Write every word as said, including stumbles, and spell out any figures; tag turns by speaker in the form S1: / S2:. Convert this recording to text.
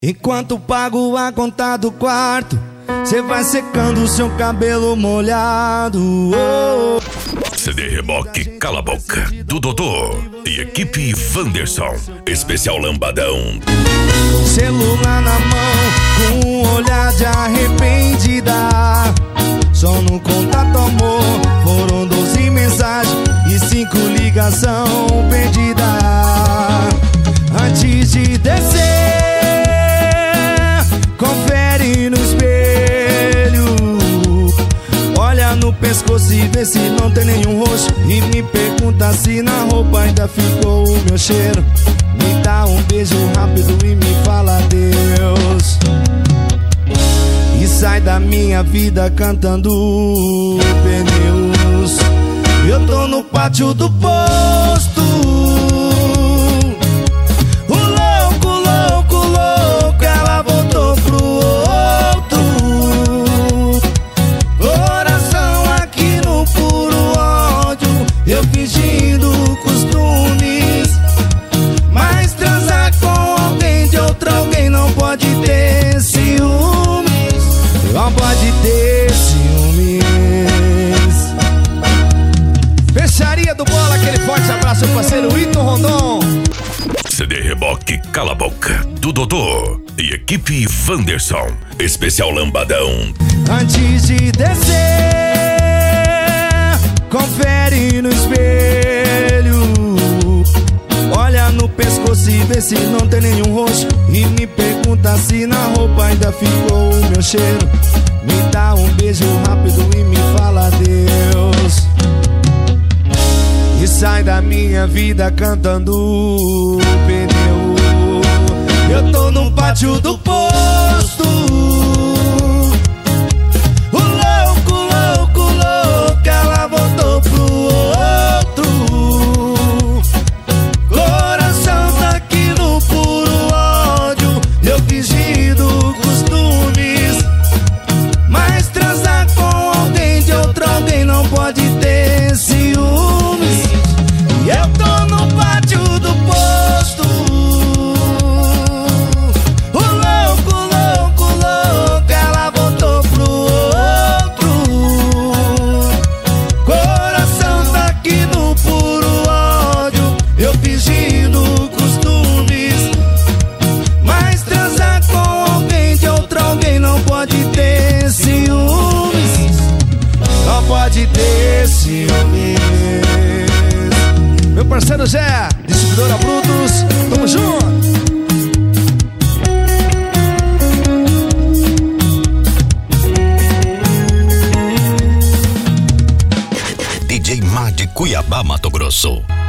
S1: Enquanto pago a conta do quarto, cê vai secando seu cabelo molhado. oh.
S2: C D Reboque Cala a Boca, do Dodô e equipe Wanderson. Especial Lambadão.
S1: Celular na mão, com um olhar de arrependida. Só no contato amor, foram doze mensagens e cinco ligação perdida. Antes de descer, confere no espelho. Olha no pescoço e vê se não tem nenhum roxo. E me pergunta se na roupa ainda ficou o meu cheiro. Me dá um beijo rápido e me fala adeus. E sai da minha vida cantando pneus. Eu tô no pátio do posto. O louco, louco, louco, ela voltou pro outro. Coração aqui no puro ódio, eu fingindo costumes. Mas transar com alguém de outro alguém não pode ter ciúmes. Não pode ter ciúmes. Fecharia do Bola, aquele forte abraço ao parceiro Ito Rondon.
S2: C D Reboque Cala a Boca, do Dodô e equipe Wanderson. Especial Lambadão.
S1: Antes de descer, confere no espelho. Olha no pescoço e vê se não tem nenhum roxo. E me pergunta se na roupa ainda ficou o meu cheiro. Me dá um beijo rápido e me fala adeus. E sai da minha vida cantando pneu. Eu tô no pátio do posto. O louco, louco, louco, ela voltou pro outro. Coração tá aqui no puro ódio, eu fingindo costumes. Mas transar com alguém de outro alguém não pode ter ciúmes. E eu tô no pátio do posto. O louco, louco, louco, ela voltou pro outro. Coração tá aqui no puro ódio, eu fingindo costumes. Mas transar com alguém de outro alguém não pode ter ciúmes. Não pode ter ciúmes. Meu parceiro Zé, distribuidora Brutus, tamo junto.
S2: D J Má de Cuiabá, Mato Grosso.